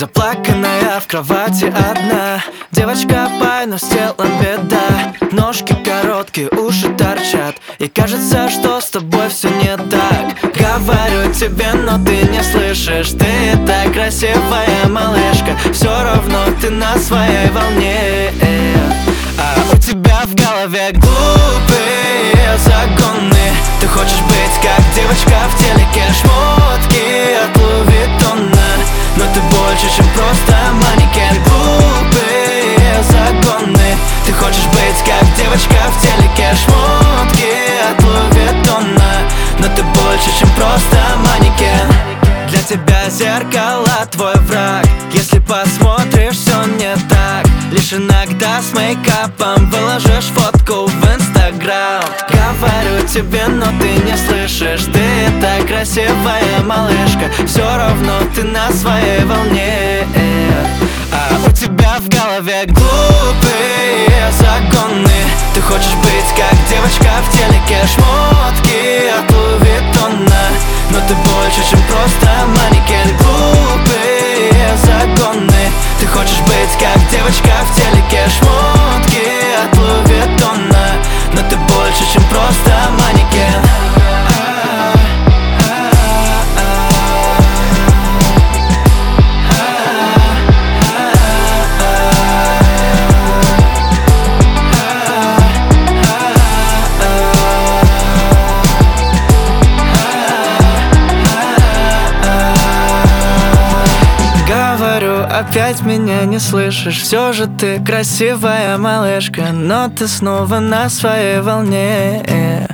Заплаканная в кровати одна. Девочка пай, но с телом беда. Ножки короткие, уши торчат. И кажется, что с тобой все не так. Говорю тебе, но ты не слышишь. Ты так красивая малышка. Все равно ты на своей волне. А у тебя в голове глупые загоны. Ты хочешь быть как девочка в телеке. Шмотки от Луи Виттона, но ты больше, чем просто манекен. Глупые загоны. Ты хочешь быть как девочка в телеке. Шмотки от Луи Виттона, но ты больше, чем просто манекен. Для тебя зеркало твой враг. Если посмотришь, все не так. Лишь иногда с мейкапом выложишь фотку в Инстаграм. Говорю тебе, но ты не слышишь. Ты так красивая малышка. Все равно ты на своей волне. А у тебя в голове глупые загоны. Ты хочешь быть как девочка в телеке. Шмотки от Луи Виттона, но ты больше, чем просто манекен. Глупые загоны. Ты хочешь быть как девочка в телеке. Шмотки от Луи Виттона, но ты больше, чем просто манекен. Опять меня не слышишь. Все же ты красивая малышка, но ты снова на своей волне.